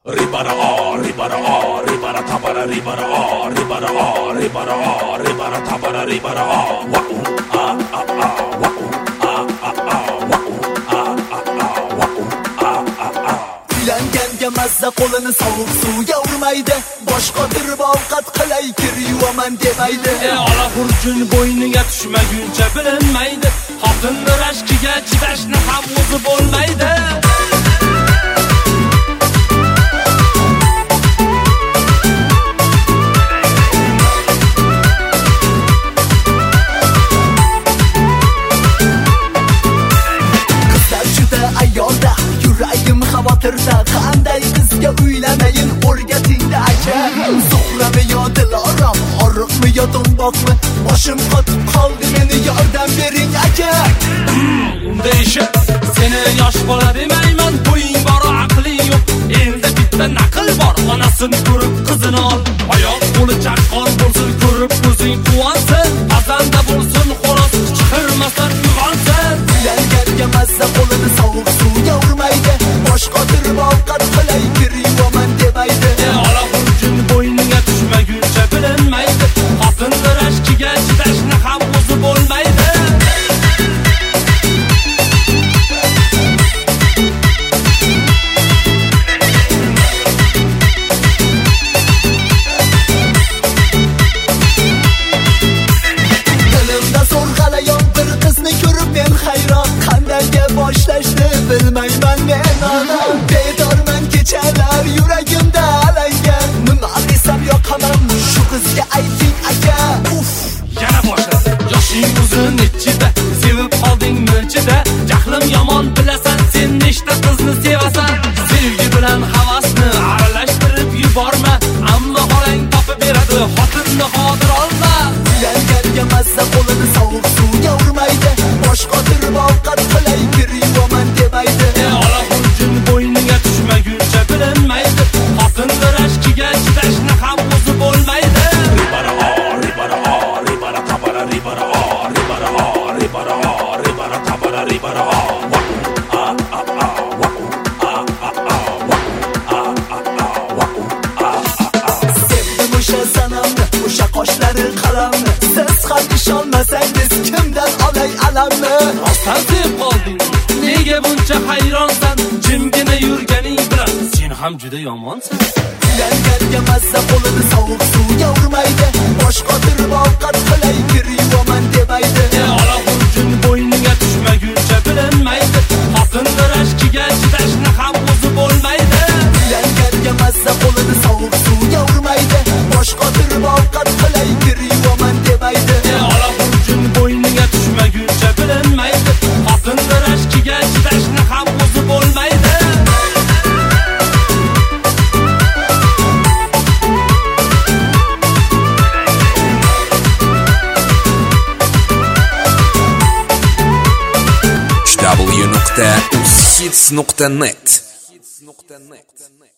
Ribara tabara ribara tabara ribara wa Uylanganga mazza qo'lini sovuq suvga urmaydi, bosh qotirib ovqat qilay kir yuvaman demaydi. Ola xurjun bo'yniga tushmaguncha bilinmaydi, xotinni rashkiga chidashni ham o'zi bo'lmaydi. Yuragim xavotirda, qanday qizga uylanayin o'rgatingda aka. Zuhrami yo Dilorom, oriqmi yo do'mboqmi, boshim qotib qoldi, meni yordam bering aka. Deyishib, seni yosh bola demayman, bo'ying bor, aqling yo'q. Endi bitta naql bor, onasini ko'rib qizini ol. Oyoq qo'li chaqqon bo'lsin, ko'rib ko'zing quvonsin. Pazanda bo'lsin, xo'roz qichqirmasdan uyg'onsin. Uylanganga mazza qo'lini sovuq suvga urmaydi, bosh qotirib ovqat qilay kir yuvaman demaydi. Ola xurjun bo'yniga tushmaguncha bilinmaydi, xotinni rashkiga chidashni ham o'zi bo'lmaydi. Dilimda zo'rg'alayon bir qizni ko'rib men hayron, qandayga boshlashni bilmayman men ona. Bedorman kechalar yuragimda alanga, nima desam yoqaman shu qizga ayting aka. Yana boshladi. Yoshing uzun ichida, sevib qolding milchida. Jahlim yomon bilasan, sen nechta qizni sevasan. Sevgi bilan havasni aralashtirib yuborma, ammo xolang topib beradi, xotinni xotir olma. Uylanganga mazza qo'lini sovuq suvga urmaydi, bosh qotirib ovqat qilay kir yuvaman demaydi. Ola xurjun bo'yniga tushmaguncha bilinmaydi, xotinni rashkiga chidashni ham o'zi bo'lmaydi. ribara tabara ribara tabara ribara Sevdim o'sha sanamni, o'sha qoshlari qalamni, siz ham ishonmasangiz kimdan olay alamni? Rostdan sevib qolding, nega buncha hayronsan? Jimgina yurganing bilan sen ham juda yomonsan. Uylanganga mazza qo'lini sovuq suvga urmaydi, bosh qotirib ovqat qilay kir yuvaman demaydi. Ola xurjun bo'yniga tushmaguncha bilinmaydi, xotinni rashkiga chidashni ham o'zi bo'lmaydi. Uylanganga mazza qo'lini sovuq suvga urmaydi, bosh qotirib ovqat qilay kir yuvaman demaydi. Ola xurjun bo'yniga tushmaguncha bilinmaydi, xotinni rashkiga chidashni ham o'zi bo'lmaydi. www.ushits.net